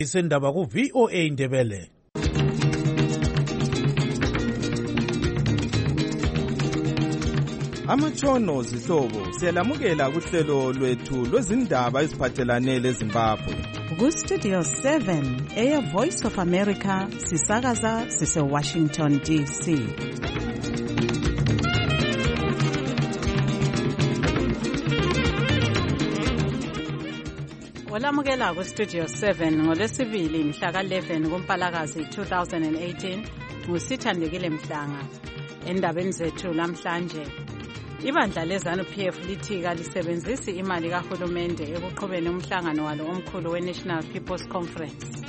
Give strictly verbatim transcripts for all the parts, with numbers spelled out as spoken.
Isendaba ku V O A Ndebele. Amatshono zihlobo siyalamukela kuhlelo lwethu lwezindaba eziphathelane leZimbabwe. Ku Studio seven, Air Voice of America, sisakaza sise Washington D C. Olamukela ku Studio seven ngolwesibili mhla ka eleven kuMpalakazi two thousand eighteen ngusithandekile Mhlanga. Endabeni zethu lamhlanje, ibandla leZANU P F lithi kalisebenzisi imali kahulumende ekuqhubeni umhlangano walo omkhulu we-National People's Conference.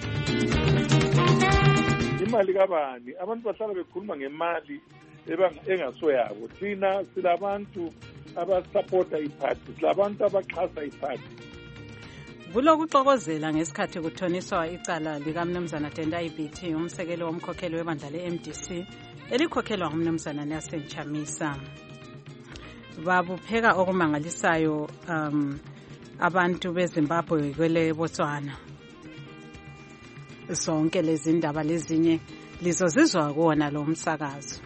Imali kabani? Abantu bahlala bekhuluma ngemali engasoyabo. Thina silabantu abasupporta iparty, silabantu abaxhasa iparty. Kulokuxokozela ngesikhathi kuthoniswa icala likaMnumzana Tendai Biti, umsekeli womkhokheli webandla le-M D C elikhokhelwa nguMnumzana Nelson Chamisa. Babupheka okumangalisayo um abantu beZimbabwe kwele Botswana. Sonke lezi ndaba lezinye lizozizwa kuona lo msakazo.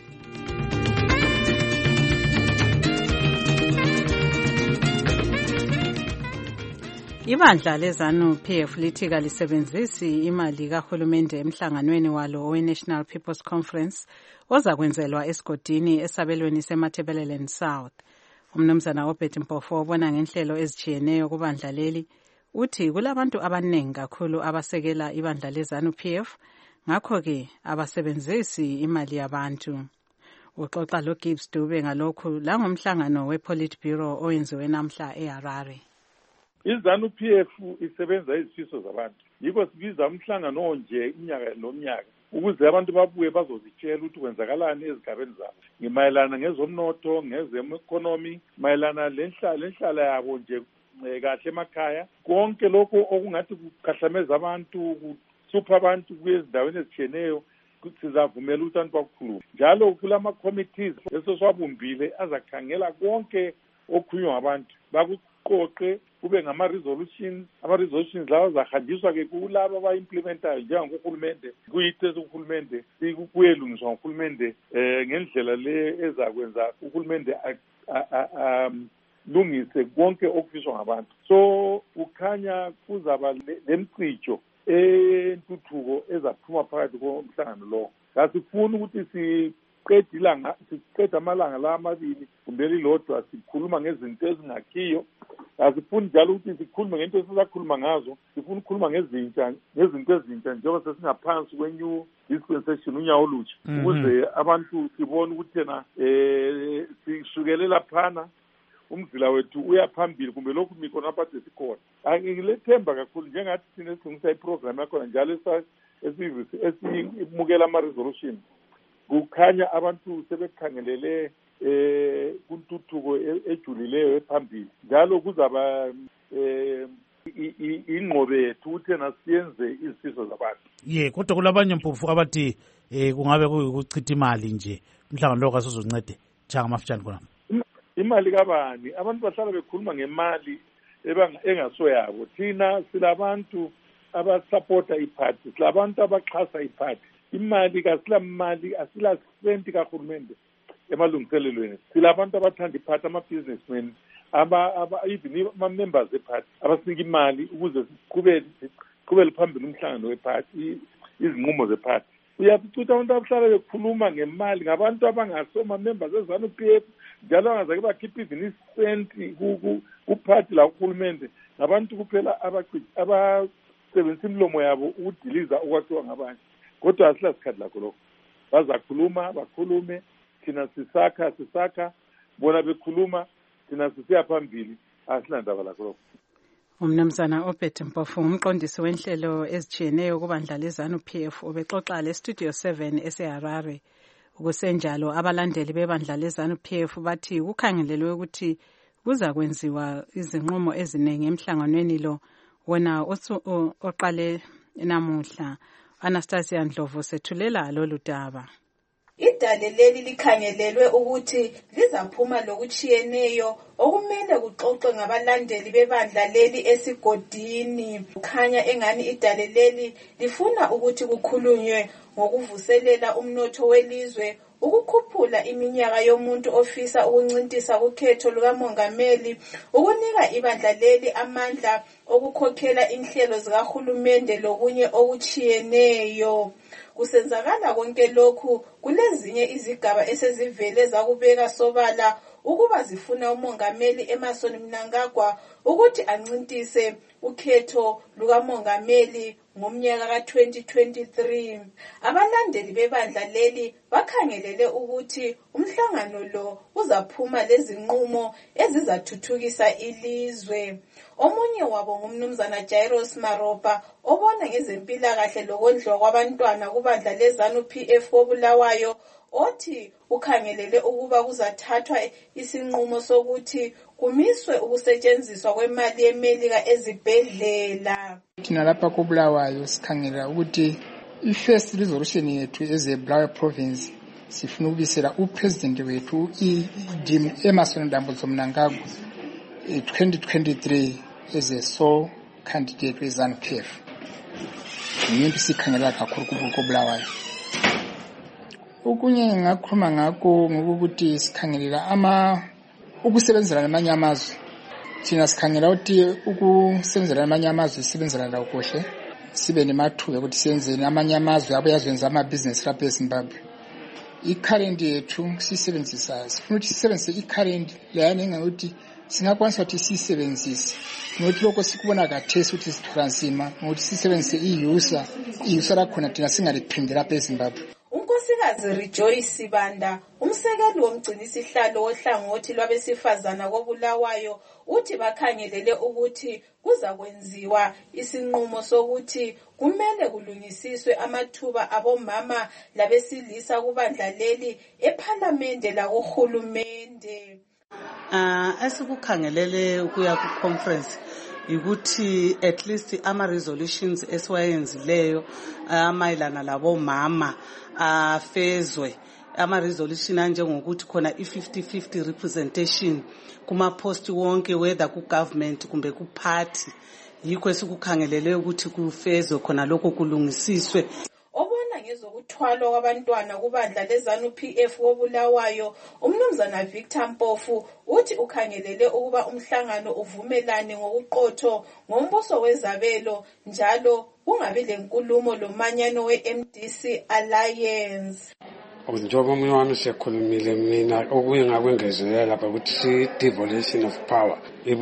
Ibandla leZANU P F lithi kalisebenzisi imali kahulumende emhlanganweni walo we-National People's Conference ozakwenzelwa esigodini esabelweni seMatabeleland South. Umnumzana Obert Mpofu obona ngenhlelo ezijiyeneyo kubandla leli uthi kulabantu abaningi kakhulu abasekela ibandla leZANU P F, ngakho-ke abasebenzisi imali yabantu. Uxoxa lo Gibbs Dube ngalokhu langomhlangano we-Politburo owenziwe namhla eHarare. iZANU P F isebenza izifiso zabantu. Yiko sibiza umhlangano onje inyaka nomnyaka ukuze abantu babuye bazozitshela ukuthi kwenzakalani ezigabeni zabo. Ngimayelana ngezomnotho, ngezemeconomy, mayelana lenhlalo lenhlala yabo nje kahle emakhaya. Konke lokho okungathi kukhahlameza abantu, kusupha abantu kwezindaweni ezicheneyo, sizavumela ukuthi abantu bakukhuluma. Njalo kulama committees esoswabumbile azakhangela konke okukhulunywa ngabantu. Bakuqoqe kube ngama resolutions, ama resolutions lawo zahanjiswa ke kulabo abayimplementayo njengohulumende, kuyithe uhulumende kuyelungiswa ngohulumende eh ngendlela le ezakwenza uhulumende lungise konke okufiswa ngabantu. So ukhanya kuzaba lemcijo entuthuko ezaphuma phakathi komhlangano lo. Kasifuna ukuthi si qedilanga siqeda amalanga la amabili kumbe lilodwa sikhuluma ngezinto ezingakhiyo. Asifuni njalo ukuthi sikhulume ngento esizakhuluma ngazo, sifuna ukukhuluma ngezintsha ngezinto ezintsha njengoba sesingaphansi kwenew dispensation unyawo olutsha ukuze abantu sibone ukuthi yena eh sisukelela phana umzila wethu uyaphambili kumbe lokhu mikho naphathe sikhona. Angilethemba kakhulu njengathi sine singisa iprogram yakho njalo esivisi esimukela ama resolution. Kukhanya abantu sebekhangelele eh kuntuthuko ejulileyo ephambili. Njalo kuzaba eh ingqobe yethu ukuthi nasiyenze izifiso zabantu. Ye kodwa kulabanye Mpofu abathi eh kungabe kuchitha imali nje umhlangano lo kasozoncede njanga mafutshane khona. Imali kabani? Abantu bahlala bekhuluma ngemali engasoyabo. Thina silabantu abasupporta iparty, silabantu abaxhasa iparty. Imali kasilamali asila senti kahulumende emalungiselelweni. Silabantu abathanda iparty, ama businessmen, aba aba even ama members eparty abasinika imali ukuze siqhubele siqhubele phambili umhlangano weparty, izinqumo zeparty. Uyaphucutha abantu abahlala bekhuluma ngemali ngabantu abangasoma members eZANU P F njalo angazake bakhipha even isenti ku party la uhulumende. Ngabantu kuphela abasebenzisa imlomo yabo ukudiliza okwathiwa ngabanye. Kodwa asila sikhathi lakho lokho. Bazakhuluma, bakhulume, thina sisakha, sisakha, bona bekhuluma, thina sisiya phambili, asila ndaba lakho lokho. Umnumzana Obert Mpofu umqondisi wenhlelo ezijiyeneyo kubandla leZANU P F ubexoxa le Studio seven eseHarare. Ukusenjalo abalandeli bebandla leZANU P F bathi kukhangelelwe ukuthi kuza kwenziwa izinqumo eziningi emhlanganweni lo wona oqale namuhla. Anastasia Ndlovu sethulela lolu daba. idale leli likhangelelwe ukuthi lizaphuma lokuchiyeneyo okumele kuxoxwe ngabalandeli bebandla leli esigodini. Kukhanya engani idale leli lifuna ukuthi kukhulunywe ngokuvuselela umnotho welizwe, ukukhuphula iminyaka yomuntu ofisa ukuncintisa kukhetho lukamongameli, ukunika ibandla leli amandla okukhokhela inhlelo zikahulumende lokunye okuchiyeneyo. Kusenzakala konke lokhu kulezinye izigaba esezivele zakubeka sobala ukuba zifuna umongameli Emmerson Mnangagwa ukuthi ancintise ukhetho lukamongameli ngomnyaka ka twenty twenty-three. Abalandeli bebandla leli bakhangelele ukuthi umhlangano lo uzaphuma lezinqumo ezizathuthukisa ilizwe. Omunye wabo ngumnumzana Jairus Maropa obona ngezempilakahle lokondliwa kwabantwana kubandla leZANU P F koBulawayo, othi ukhangelele ukuba kuzathathwa isinqumo sokuthi kumiswe ukusetshenziswa kwemali yeMelika ezibhedlela. Thina lapha koBulawayo sikhangela ukuthi i-first resolution yethu eze Bulawayo province sifuna ukubisela upresident wethu iDim Emmerson Mnangagwa twenty twenty-three as a sole candidate with ZANU P F. Yinto sikhangela kakhulu koBulawayo. Okunye ngakhuluma ngakho ngokuthi sikhangelela ama ukusebenzela namanye amazwe. Thina sikhangela ukuthi ukusebenzela namanye amazwe sibenzela la kuhle, sibe nemathuba ukuthi senze namanye amazwe abayazwenza ama business lapha eZimbabwe. I-current yethu sisebenzisa, sifuna ukuthi sisebenzise i-current leyana engakuthi singakwanisa ukuthi sisebenzise ngokuthi lokho sikubona kathesi ukuthi sithola nzima ngokuthi sisebenzise i-user i-user lakhona thina singaliphinde lapha eZimbabwe. Unkosikazi Rejoice Sibanda, umsekeli womgcinisihlalo wohlangothi lwabesifazana koBulawayo, uthi bakhangelele ukuthi kuza kwenziwa isinqumo sokuthi kumele kulungisiswe amathuba abomama labesilisa kubandla leli eParliament lakuhulumende. Ah, esikukhangelele ukuya ku conference ukuthi at least ama resolutions esiwayenzileyo amayelana labo mama afezwe, ama resolution anjengokuthi khona i fifty fifty representation kuma post wonke whether ku government kumbe ku party. Yikho esikukhangelele ukuthi kufezwe khona lokho kulungisiswe. Obona ngezokuthwalwa kwabantwana kubandla leZANU P F koBulawayo, umnumzana Victor Mpofu uthi ukhangelele ukuba umhlangano uvumelane ngokuqotho ngombuso wezabelo njalo kungabi lenkulumo lomanyano we-M D C Alliance. Njengoba mina wami siyakhulumile mina okuye ngakwengezelela lapha ukuthi si devolution of power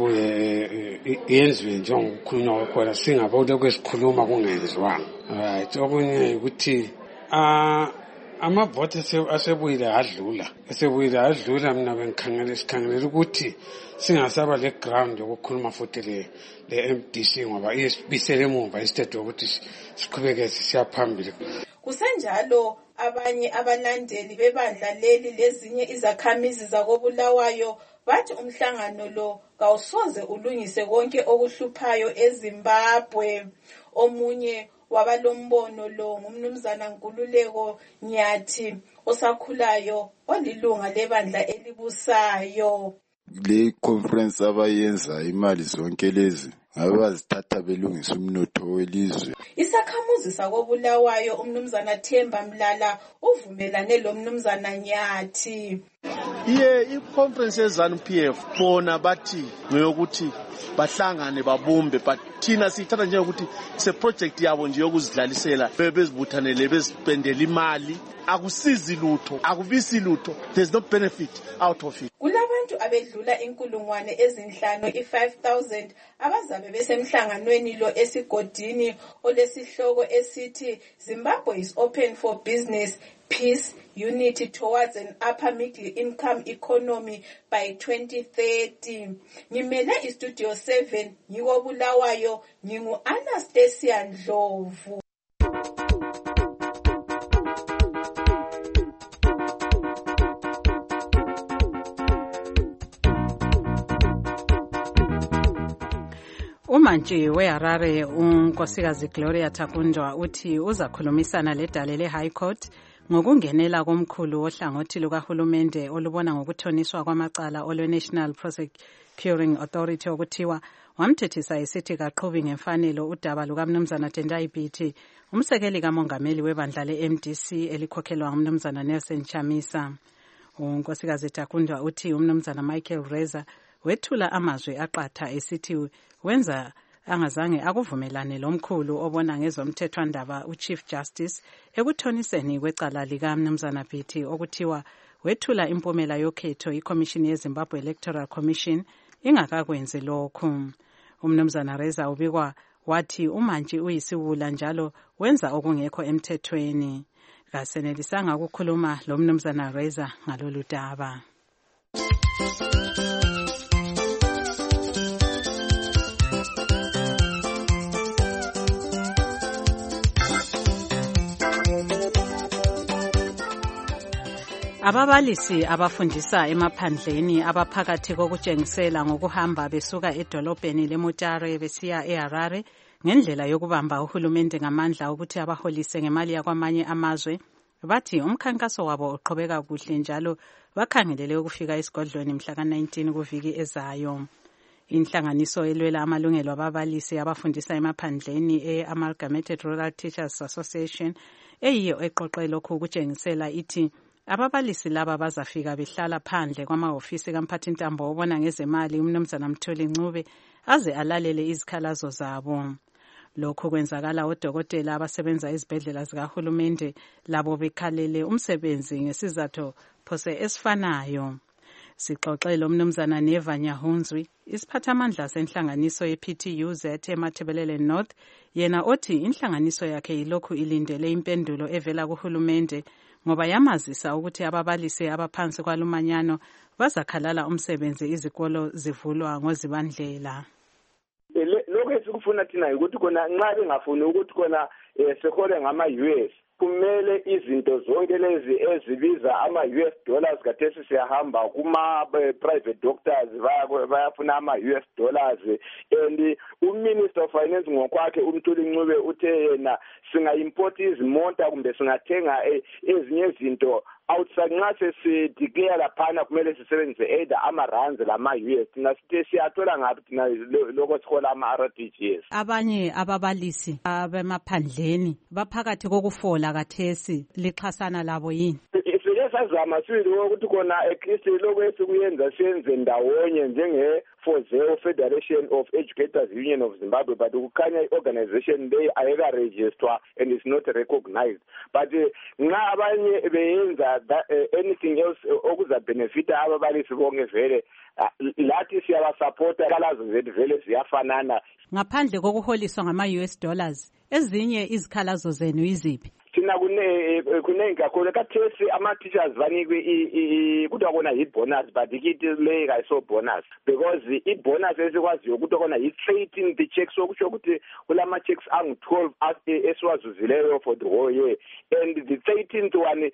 ibuye yenziwe njengokukhulunywa kwakhona singabona kwesikhuluma kungenziwanga. Right, okunye ukuthi ah amavote asebuyile adlula esebuyile adlula mina bengikhangela sikhangela ukuthi singasaba le ground yokukhuluma futhi le le-M D C ngoba isibisele emuva instead ukuthi siqhubeke siyaphambili. Kusenjalo abanye abalandeli bebandla leli lezinye izakhamizi zakoBulawayo bathi umhlangano lo kawusoze ulungise konke okuhluphayo eZimbabwe. Omunye wabalombono lo ngumnumzana Nkululeko Nyathi osakhulayo olilunga lebandla elibusayo. Le conference abayenza imali zonke lezi abazithatha belungisa umnotho welizwe. Isakhamuzi sakoBulawayo umnumzana Themba Mlala uvumelane lo mnumzana Nyathi. Iye i-conference yeZANU P F bona bathi ngeyokuthi bahlangane babumbe, but thina sithatha njengokuthi se project yabo nje yokuzidlalisela bebezibuthanele bezipendela imali, akusizi lutho, akubisi lutho, there's no benefit out of it. Kulabantu abedlula inkulungwane ezinhlanu i five thousand abazabe besemhlanganweni lo esigodini olesihloko esithi Zimbabwe is open for business, peace, unity towards an upper middle income economy by twenty thirty. Ngimele istudio seven ngikoBulawayo, ngingu Anastasia Ndlovu. Umantshi weHarare unkosikazi Gloria Takundwa uthi uzakhulumisana ledale le High Court ngokungenela komkhulu ohlangothi lukahulumende olubona ngokuthoniswa kwamacala olwe-National Prosecuting Authority okuthiwa wamthethisa esithi kaqhubi ngemfanelo udaba lukaMnumzana Tendai Biti, umsekeli kamongameli webandla le-M D C elikhokhelwa nguMnumzana Nelson Chamisa. uNkosikazi Takundwa uthi uMnumzana Michael Reza wethula amazwi aqatha esithi wenza angazange akuvumelane lomkhulu obona ngezomthethwandaba uChief Justice ekuthoniseni kwecala likaMnumzana Biti okuthiwa wethula impumela yokhetho iCommission yeZimbabwe Electoral Commission ingakakwenzi lokhu. uMnumzana Reza ubikwa wathi umantshi uyisiwula njalo wenza okungekho emthethweni. Kasenelisanga ukukhuluma lo Mnumzana Reza ngalolu daba. Ababalisi abafundisa emaphandleni abaphakathi kokutshengisela ngokuhamba besuka edolobheni leMutare besiya eHarare ngendlela yokubamba uhulumende ngamandla ukuthi abaholise ngemali yakwamanye amazwe, bathi umkhankaso wabo uqhubeka kuhle njalo bakhangelele ukufika esigodlweni mhla ka nineteen kuviki ezayo. Inhlanganiso elwela amalungelo ababalisi abafundisa emaphandleni e-Amalgamated Rural Teachers Association eyiyo eqoqe lokhu ukutshengisela ithi ababalisi laba bazafika behlala phandle kwamahofisi kamphathintambo obona ngezemali uMnumzana Mtholi Ncube aze alalele izikhalazo zabo. Lokhu kwenzakala odokotela abasebenza ezibhedlela zikahulumende labo bekhalele umsebenzi ngesizathu phose esifanayo. Sixoxele uMnumzana Neva Nyahunzwi, isiphathamandla senhlanganiso ye-P T U Z eMathebelele North, yena othi inhlanganiso yakhe ilokhu ilindele impendulo evela kuhulumende ngoba yamazisa ukuthi ababalisi abaphansi kwalumanyano bazakhalala umsebenzi izikolo zivulwa ngozibandlela. Lokho esikufuna thina ukuthi kona nxa bengafuni ukuthi kona sehole ngama-U S kumele izinto zonke lezi ezibiza ama-U S dollars kathesi siyahamba kuma-private doctors bayafuna ama-U S dollars, and uMinister of Finance ngokwakhe uMthuli Ncube uthe yena singa-import izimota kumbe singathenga ezinye izinto outside nxa sesideclare laphana kumele sisebenzise either ama-rands lama-U S. Thina sithe siyathola ngaphi thina lokho sihola ama-R T G S. Abanye ababalisi abemaphandleni baphakathi kokufola kathesi lixhasana labo yini? Sike sazama sibili ukuthi kona eKristu lokho esikuyenza siyenze ndawonye njenge FOZEO Federation of Educators Union of Zimbabwe, but kukhanya i-organization leyi ayeka register and is not recognized. But nxa abanye beyenza anything else okuza benefita ababalisi bonke vele lathi siyabasupporta izikhalazo zethu vele ziyafanana. Ngaphandle kokuholiswa ngama-U S dollars ezinye izikhalazo zenu iziphi? Thina kuningi kakhulu kathesi ama-teachers banikwe kuthiwa kona yi-bonus, but ikithi leyi kayiso bonus because i-bonus esikwaziyo ukuthi kona yi-trading the checks, sokusho ukuthi kulama-checks angu-twelve esiwazuzileyo for the whole year, and the thirteenth one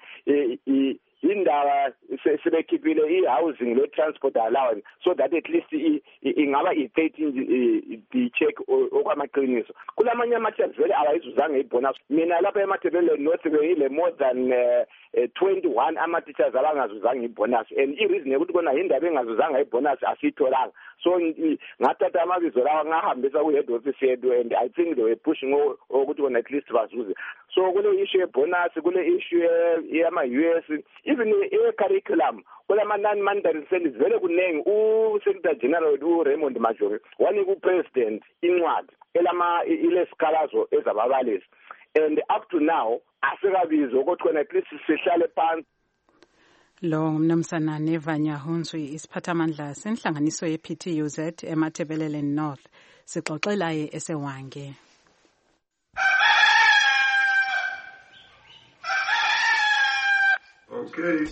indaba sebekhiphile i-housing le-transport allowance so that at least ingaba i-thirteen the check okwamaqiniso. Kulamanye ama-checks vele awayizuzanga i-bonus. Mina lapha eMathebelele North beyile more than twenty-one ama-teachers abangazuzanga i-bonus, and i-reason yokuthi kona indaba engazuzanga i-bonus asiyitholanga. So ngathatha amabizo lawa ngahambisa ku-head office yethu, and I think they were pushing ukuthi kona at least bazuze. So kule issue ye-bonus, kule issue yama-U S, even e-curriculum kulama-non-mandatory studies vele kunengi. U-Secretary General uRaymond Majori wanika u-President incwadi elama ilesikhalazo ezababalisi, and up to now asikabizwa ukuthi kona at least sihlale phansi. Lo Mnumzana Neva Nyahunzwi, isiphathamandla senhlanganiso ye-P T U Z eMathebelele North, sixoxelaye esewange. Okay.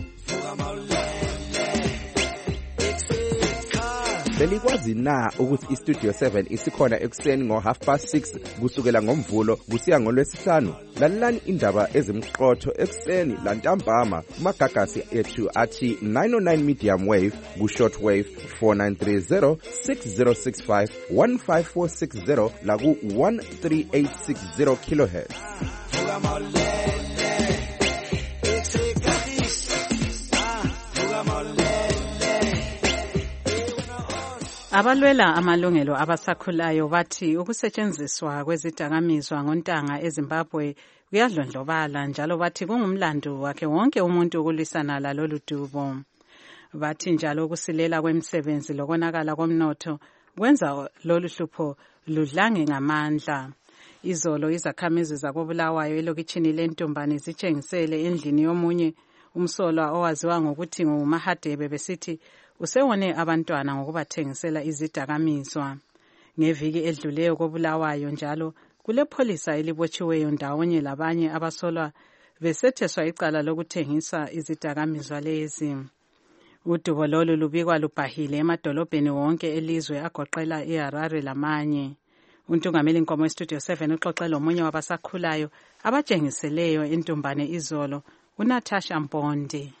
Belikwazi na ukuthi iStudio seven isikhona ekuseni ngo half past six kusukela ngomvulo kusiya ngolwesihlanu? Lalelani indaba ezimqotho ekuseni lantambama kumagagasi ethu athi nine oh nine medium wave ku short wave four nine three zero six zero six five one five four six zero la ku one three eight six zero kilohertz. Abalwela amalungelo abasakhulayo bathi ukusetshenziswa kwezidakamizwa ngontanga eZimbabwe kuyadlondlobala njalo bathi kungumlando wakhe wonke umuntu ukulwisana lalolu dubo. Bathi njalo ukusilela kwemisebenzi lokonakala komnotho kwenza lolu hlupho ludlange ngamandla. Izolo izakhamizi zakobulawayo elokitshini lentumbane zitshengisele endlini yomunye umsolwa owaziwa ngokuthi nguMahadebe besithi usewone abantwana ngokubathengisela izidakamizwa. Ngeviki edluleyo kobulawayo njalo kulepholisa elibotshiweyo ndawonye labanye abasolwa besetheswa icala lokuthengisa izidakamizwa lezi. Udubo lolu lubikwa lubhahile emadolobheni wonke elizwe agoqela iHarare lamanye. Untungameli Nkomo eStudio seven uxoxe lomunye wabasakhulayo abatshengiseleyo entumbane izolo, uNatasha Mpondi.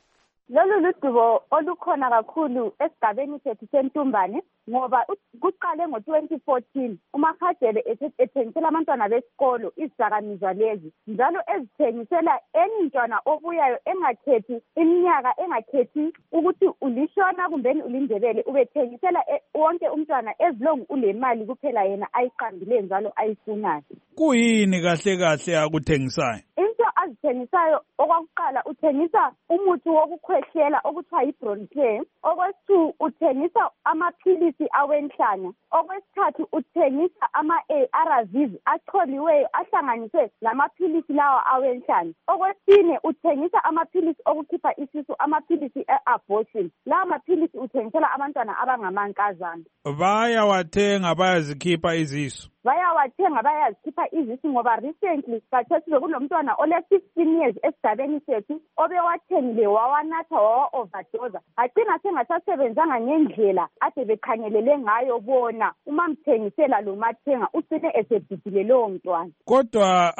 Lolu ludubo olukhona kakhulu esigabeni sethu sentumbane ngoba kuqale ngo twenty fourteen uMahadebe ethengisela abantwana besikolo izidakamizwa lezi njalo ezithengisela emntwana obuyayo engakhethi iminyaka engakhethi ukuthi ulishona kumbeni ulindebele ubethengisela wonke umntwana ezilongu ulemali kuphela yena ayiqambile njalo ayifunayo. Kuyini kahle kahle akuthengisayo? Into azithengisayo okwakuqala uthengisa umuthi wokukhwehlela okuthiwa yiBroncare, okwesithathu uthengisa amaphilisi awenhlanya, okwesithathu uthengisa ama-A R Vs acholiweyo ahlanganiswe lamaphilisi lawa awenhlanya, okwesine uthengisa amaphilisi okukhipha isisu, amaphilisi e-abortion. Lawa maphilisi uthengisela abantwana abangamankazana. Bayawathenga bayazikhipha izisu? Bayawathenga bayazikhipha izisu ngoba recently kathesiwe kulomntwana ole fifteen years esigabeni sethu obewathengile wawanatha wawa-overdose agcina sengasasebenzanga ngendlela ade bekhangelele ngayo bona uma mthengisela lo mathenga ucine esebhidile lowo mntwana. Kodwa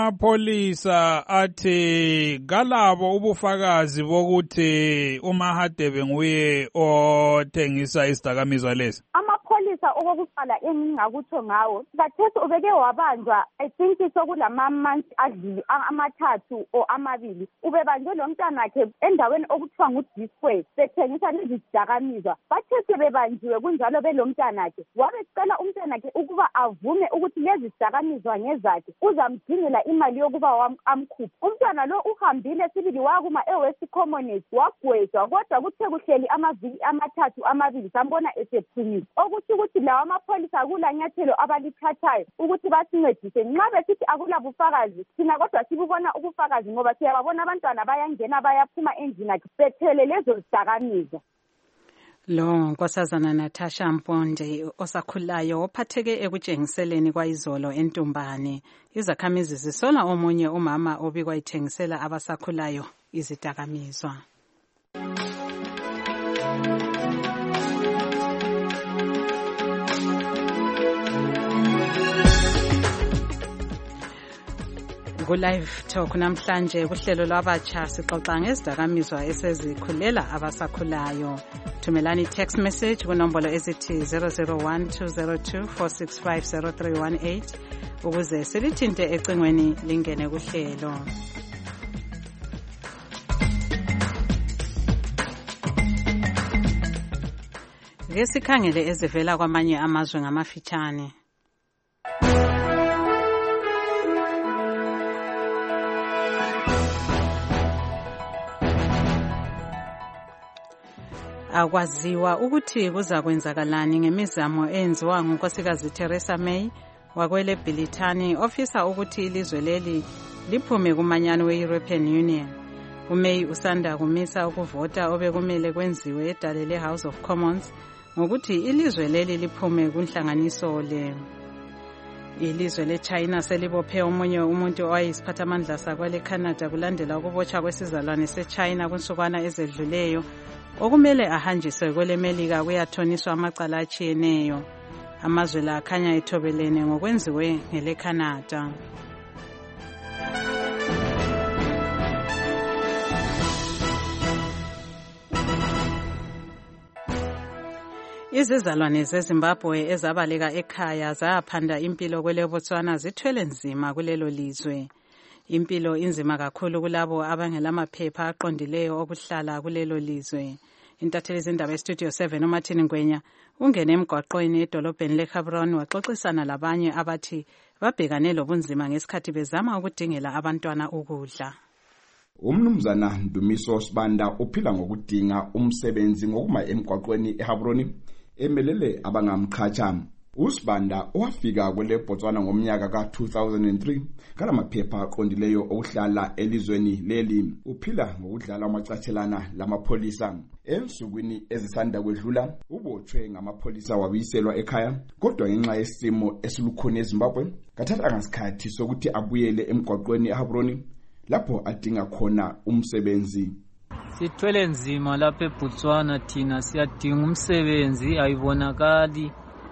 amapholisa athi kalabo ubufakazi bokuthi uMahadebe nguye othengisa izidakamizwa lezi. Amapholisa okokuqala engingakutsho ngawo kathesi ubeke wabanjwa I think sokulama months adluli amathathu o amabili ubebanjwe lo mntanakhe endaweni okuthiwa nguDisway bethengisa lezi zidakamizwa. Bathe sebebanjiwe kunjalo belo mntanakhe wabecela umntanakhe ukuba avume ukuthi lezi zidakamizwa ngezakhe uzamdingela imali yokuba amkhuphe. Umntwana lo uhambile sibili wakuma eWest Commonwealth wagwetshwa kodwa kuthe kuhleli amaviki amathathu amabili sambona esephumile, okuthi ukuthi lawa amapholisa akulanyathelo abalithathayo ukuthi basincedise. Nxa besithi akula bufakazi thina kodwa sibubona ubufakazi ngoba siyababona abantwana bayangena bayaphuma endlini yakhe bethele lezo zidakamizwa. Lo Nkosazana Natasha Mpondi osakhulayo ophatheke ekutshengiseleni kwayizolo entumbane. Izakhamizi zisola omunye umama obikwa ithengisela abasakhulayo izidakamizwa. Ku-Live Talk namhlanje kuhlelo lwabatsha sixoxa ngezidakamizwa esezikhulela abasakhulayo. Thumelani text message kunombolo ezithi zero zero one two zero two four six five zero three one eight ukuze silithinte ecingweni lingene kuhlelo. Ke sikhangele ezivela kwamanye amazwe ngamafitshane. Akwaziwa ukuthi kuzakwenzakalani ngemizamo enziwa ngunkosikazi Theresa May wakwele Bhilithani ofisa ukuthi ilizwe leli liphume kumanyano we-European Union. uMay usanda kumisa ukuvota obekumele kwenziwe edale le-House of Commons ngokuthi ilizwe leli liphume kunhlanganiso le. Ilizwe le-China selibophe omunye umuntu owayisiphathamandla sakwele Canada kulandela ukubotshwa kwesizalwane se-China kunsukwana ezedluleyo okumele ahanjiswe kwele Melika kuyathoniswa amacala atshiyeneyo. Amazwe la akhanya ethobelene ngokwenziwe ngele Canada. Izizalwane zeZimbabwe ezabaleka ekhaya zaphanda impilo kwele Botswana zithwele nzima kulelo lizwe. Impilo inzima kakhulu kulabo abangelamaphepha aqondileyo okuhlala kulelo lizwe. Intatheli zindaba estudio seven uMartin Ngwenya ungene emgwaqweni edolobheni leCameron waxoxisana labanye abathi babhekane lobunzima ngesikhathi bezama ukudingela abantwana ukudla. Umnumzana Ndumiso Sibanda uphila ngokudinga umsebenzi ngokuma emgwaqweni eHabroni emelele abangamqhatsha. Usibanda owafika kwele Botswana ngomnyaka ka two thousand three kalamaphepha aqondileyo okuhlala elizweni leli. Uphila ngokudlala amacathelana lamapholisa. Ensukwini ezisanda kwedlula ubotshwe ngamapholisa wabiselwa ekhaya, kodwa ngenxa yesimo esilukhuni eZimbabwe kathatha ngasikhathi sokuthi abuyele emgwaqweni eHabroni lapho adinga khona umsebenzi. Sithwele nzima lapha eBotswana, thina siyadinga umsebenzi ayibonakali.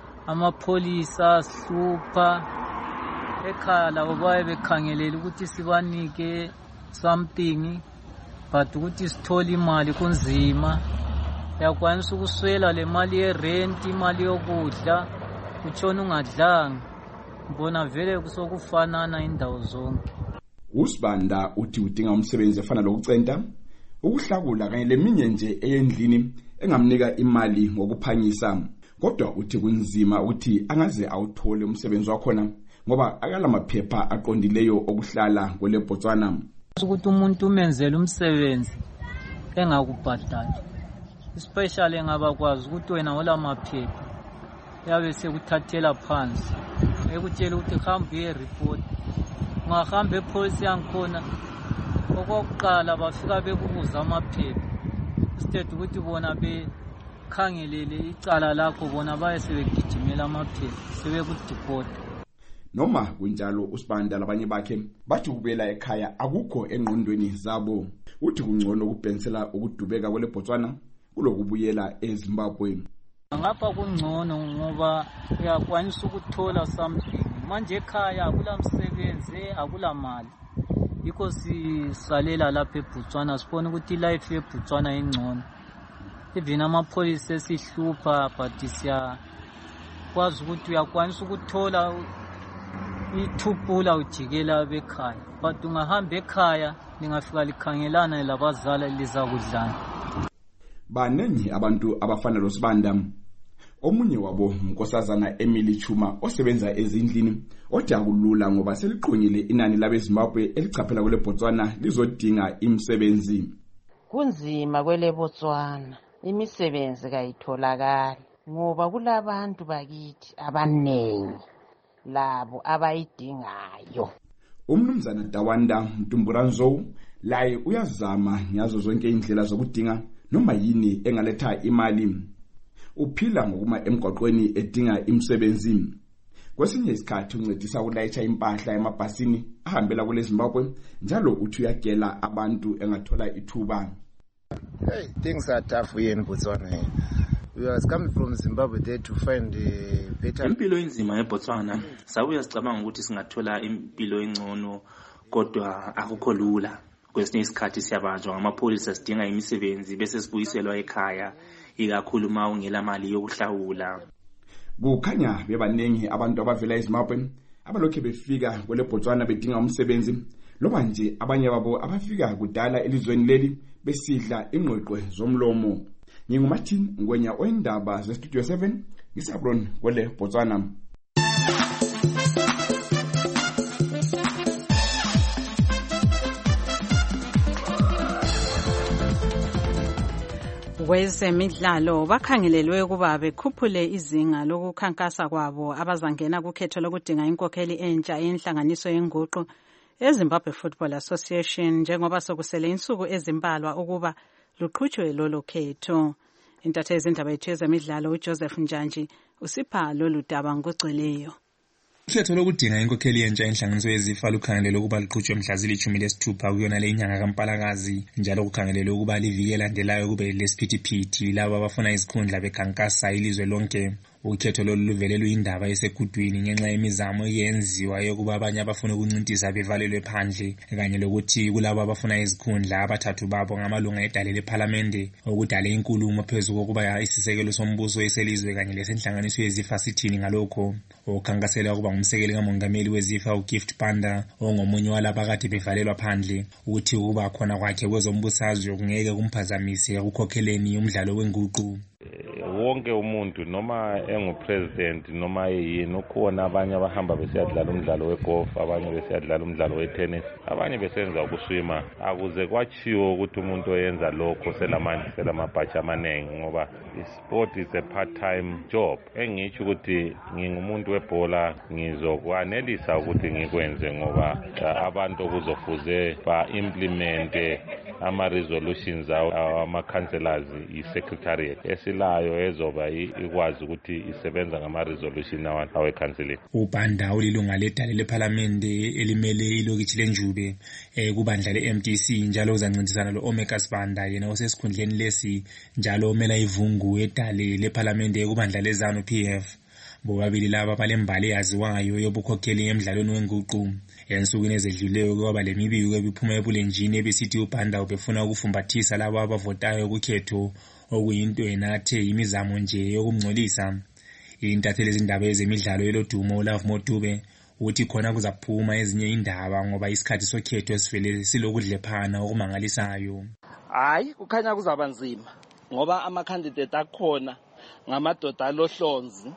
Amapholisa sihlupha ekhaya labo baye bekhangelela ukuthi sibanike something, but ukuthi sithole imali kunzima. Yakwanisa ukuswela le mali yerent, imali yokudla, utshona ungadlanga. Mbona vele kusokufanana indawo zonke. Usibanda uthi udinga umsebenzi efana lokucenta, ukuhlakula kanye leminye nje eyendlini engamnika imali ngokuphangisa. Kodwa uthi kunzima ukuthi angaze awuthole umsebenzi wakhona ngoba akala maphepha aqondileyo okuhlala kwele Botswana. Ukuthi umuntu umenzele umsebenzi engakubhadali, especially engabakwazi ukuthi wena ola maphepha yabe sekuthathela phansi ekutshela ukuthi hamba uye report. Ungahamba epolice yangikhona okokuqala bafika bekubuza amaphepha instead ukuthi bona be khangelele icala lakho bona baye sebegijimela amaphepha sebekudeport. Noma kunjalo Usibanda labanye bakhe bathi ukubela ekhaya akukho engqondweni zabo. Uthi kungcono ukubhensela ukudubeka kwele Botswana kulokubuyela eZimbabwe. Ngapha kungcono ngoba uyakwanisa ukuthola something. Manje ekhaya akula msebenzi, akula mali. Yikho sisalela lapha eBotswana sibona ukuthi life eBotswana ingcono. Even amapholisa esihlupha but siya kwazi ukuthi uyakwanisa ukuthola ithupula ujikela bekhaya, but ungahamba ekhaya lingafika likhangelana labazala lizakudlana. Baningi abantu abafana loSibanda. Omunye wabo unkosazana Emily Chuma osebenza ezindlini othi akulula ngoba seliqhonyile inani labeZimbabwe elichaphela kwele Botswana lizodinga imisebenzi. Kunzima kwele Botswana, imisebenzi kayitholakala ngoba kulabantu bakithi abanengi labo abayidingayo. Umnumzana Dawanda Mtumburanzo laye uyazama nyazo zonke indlela zokudinga noma yini engaletha imali. Uphila ngokuma emgwaqweni edinga imisebenzi. Kwesinye isikhathi uncedisa ukulayitsha impahla emabhasini ahambela kule Zimbabwe njalo uthi uyagela abantu engathola ithuba. Hey, things are tough here in Botswana. We are coming from Zimbabwe there to find a better. Impilo inzima eBotswana. Sabuya sicabanga ukuthi singathola impilo engcono kodwa akukho lula. Kwesinye isikhathi siyabanjwa ngamapholisa sidinga imisebenzi bese sibuyiselwa ekhaya ikakhulu uma ungela mali yokuhlawula. Kukhanya bebaningi abantu abavela eZimbabwe abalokhe befika kwele Botswana bedinga umsebenzi, loba nje abanye babo abafika kudala elizweni leli besidla ingqweqwe zomlomo. NginguMartin Ngwenya oindaba zeStudio seven ngisabron kwele Botswana. Kwezemidlalo bakhangelelwe ukuba bekhuphule izinga lokukhankasa kwabo abazangena kukhetho lokudinga inkokheli entsha yenhlanganiso yenguqu eZimbabwe Football Association njengoba sokusele insuku ezimbalwa ukuba luqhutshwe lolo khetho. Intatheli zindaba yethu yezemidlalo uJoseph Njanji usipha lolu daba ngokugcweleyo. Ukhetho lokudinga inkokheli yentsha enhlanganiso yezifa lukhangelelwe ukuba luqhutshwe mhla zilishumi lesithupha kuyona le inyanga kaMpalakazi, njalo kukhangelelwe ukuba liviki elandelayo kube lesiphithiphithi labo abafuna izikhundla bekhankasa ilizwe lonke. ukhetho lolu luvele luyindaba esegudwini ngenxa yemizamo eyenziwa yokuba abanye abafuna ukuncintisa bevalelwe phandle kanye lokuthi kulabo abafuna izikhundla abathathu babo ngamalunga edale lephalamende okudale inkulumo phezu kokuba isisekelo sombuso eselizwe kanye lesenhlanganiso yezifa sithini ngalokho. Ukhankasela ukuba ngumsekeli kamongameli wezifa uGift Panda ongomunye walabo akade bevalelwa phandle uthi ukuba khona kwakhe kwezombusazwe kungeke kumphazamise ukukhokheleni umdlalo wenguqu. Wonke umuntu noma engupresident noma yini ukhona abanye abahamba besiyadlala umdlalo wegolf, abanye besiyadlala umdlalo wetennis, abanye besenza ukuswima. Akuze kwachiwo ukuthi umuntu oyenza lokho selamanje selamabhachi amaningi ngoba isport is a part-time job. Engitsho ukuthi ngingumuntu webhola ngizokwanelisa ukuthi ngikwenze ngoba abantu kuzofuze ba implemente ama resolutions ama councillors i-secretariat esilayo ezoba ikwazi ukuthi isebenza ngama resolution awe council. uBanda ulilunga ledale lephalamende elimele ilokithi lenjube eh kubandla le-M D C njalo uzancintisana lo Omega Sibanda yena osesikhundleni lesi njalo omela ivungu edale lephalamende kubandla leZanu P F. Bobabili laba balembali yaziwayo yobukhokheli emidlalweni wenguqu. Ensukwini ezedluleyo kwaba lemibiko ebiphuma ebulenjini ebisithi uBanda ubefuna ukufumbathisa labo abavotayo kukhetho okuyinto enathe imizamo nje yokumngcolisa. Intatheli ezindaba ezemidlalo yelodumo uLove Motube uthi khona kuzaphuma ezinye indaba ngoba isikhathi sokhetho esivele silokudlephana okumangalisayo. Hayi kukhanya kuzaba nzima ngoba ama candidate akhona ngamadoda alohlonzi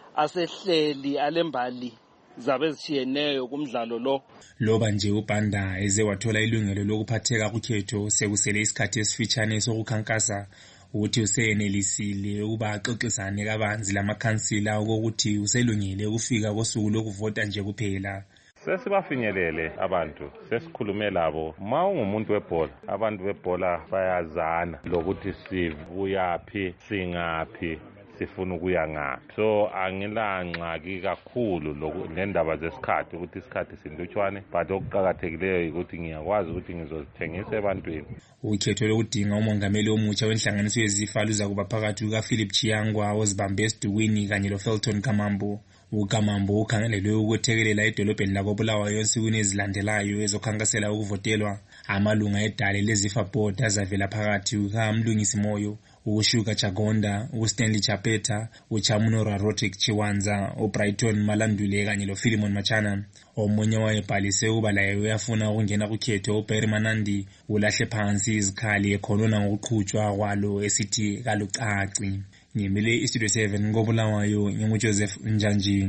asehleli alembali zabe zishiyeneyo kumdlalo lo. Loba nje uBanda eze wathola ilungelo lokuphatheka kukhetho sekusele isikhathi esifitshane sokukhankasa uthi usenelisile ukuba axoxisane kabanzi lamakhansila ukuthi uselungile ukufika kosuku lokuvota nje kuphela. Sesibafinyelele abantu sesikhulume labo ma ungumuntu webhola abantu bebhola bayazana lokuthi sivuyaphi singaphi sifuna ukuya ngaphi. So angilangxaki kakhulu lendaba zesikhathi ukuthi isikhathi sindutshwane but okuqhakathekileyo ukuthi ngiyakwazi ukuthi ngizozithengisa ebantwini. Ukhetho lokudinga umongameli omutsha wenhlanganiso yezifa luza kuba phakathi kukaPhilip Chiyangwa ozibambe esidukwini kanye loFelton Kamambo. uKamambo ukhangelelwe ukuthekelela edolobheni lakoBulawayo ensukwini ezilandelayo ezokhankasela ukuvotelwa. Amalunga edale lezifa board azavela phakathi kukaMlungisi Moyo, uShuka Chagonda, uStanley Chapeta, uChamunora Rotic Chiwanza, uBrighton Malandule kanye loPhilimon Machana. Omunye wayebhalise ukuba laye uyafuna ukungena kukhetho uBerry Manandi ulahle phansi izikhali ekhonona ngokuqhutshwa kwalo esithi kalucaci. Ngimele iStudio seven ngoBulawayo nginguJoseph Njanji.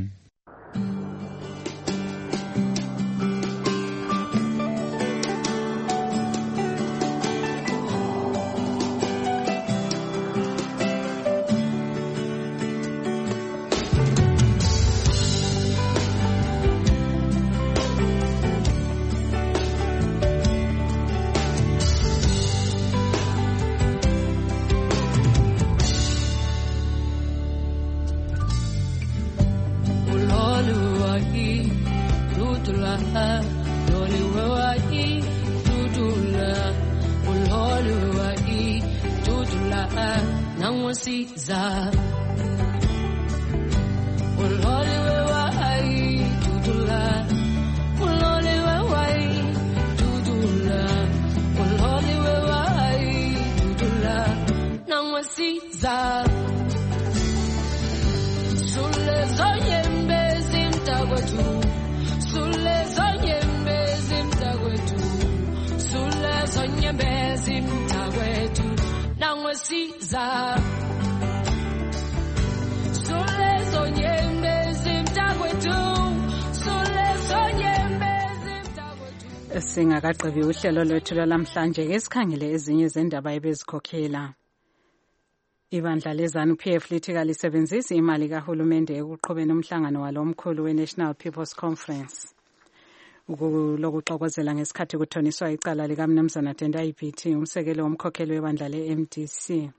Singakaqebi uhlelo lwethu lamhlanje ngesikhangele ezinye zendaba ebezikhokhela. Ibandla leZanu P F lithi kalisebenzisi imali kahulumende ekuqhubeni umhlangano walo omkhulu weNational People's Conference. Ukulokuxokozela ngesikhathi kuthoniswa icala likaMnumzana Tendai Biti umsekeli womkhokheli webandla le-M D C.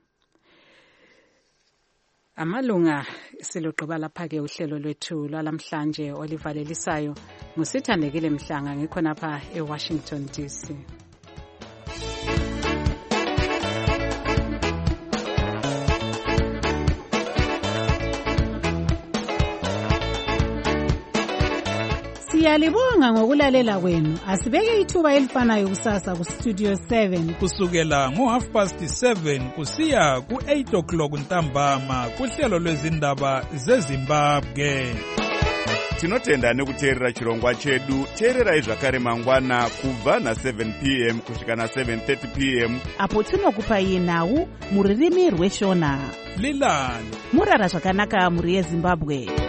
Amalunga silugqiba lapha-ke uhlelo lwethu lwalamhlanje olivalelisayo ngusithandekile Mhlanga ngikhonapha eWashington D C. Siyalibonga ngokulalela kwenu. Asibeke ithuba elifanayo kusasa ku Studio seven kusukela ngo half past seven kusiya ku eight o'clock ntambama kuhlelo lwezindaba zeZimbabwe. Tinotenda nekuteerera chirongwa chedu. Teererai zvakare mangwana kubva na seven p m kusvika na seven thirty p m apo tinokupai nhau muririmi rweshona. Lilani murara zvakanaka muri yeZimbabwe.